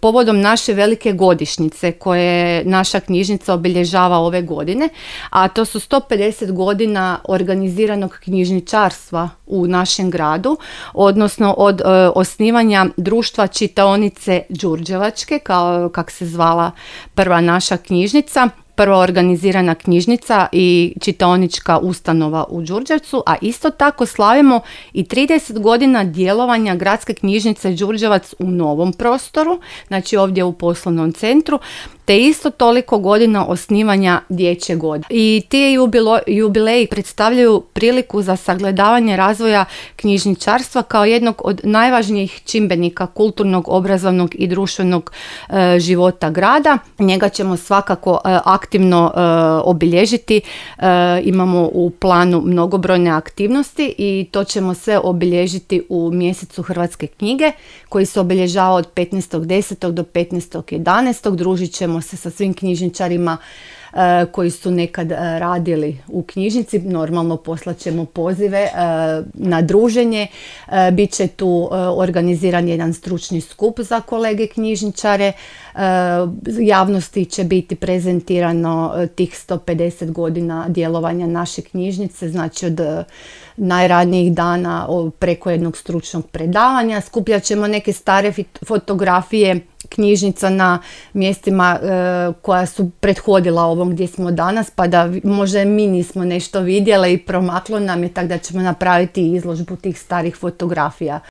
povodom naše velike godišnjice koje naša knjižnica obilježava ove godine, a to su 150 godina organiziranog knjižničarstva u našem gradu, odnosno od osnivanja društva čitaonice Đurđevačke, kak se zvala prva naša knjižnica, prva organizirana knjižnica i čitaonička ustanova u Đurđevcu, a isto tako slavimo i 30 godina djelovanja Gradske knjižnice Đurđevac u novom prostoru, znači ovdje u poslovnom centru, te isto toliko godina osnivanja dječjeg odjela. I ti jubileji predstavljaju priliku za sagledavanje razvoja knjižničarstva kao jednog od najvažnijih čimbenika kulturnog, obrazovnog i društvenog života grada. Njega ćemo svakako aktivno obilježiti. Imamo u planu mnogobrojne aktivnosti i to ćemo sve obilježiti u mjesecu Hrvatske knjige koji se obilježava od 15.10. do 15.11. Družit ćemo se sa svim knjižničarima koji su nekad radili u knjižnici. Normalno poslat ćemo pozive na druženje. Biće tu organiziran jedan stručni skup za kolege knjižničare. Javnosti će biti prezentirano tih 150 godina djelovanja naše knjižnice, znači od najranijih dana preko jednog stručnog predavanja. Skupljat ćemo neke stare fotografije knjižnica na mjestima koja su prethodila ovom gdje smo danas, pa da možda mi nismo nešto vidjeli i promaklo nam je, tako da ćemo napraviti izložbu tih starih fotografija.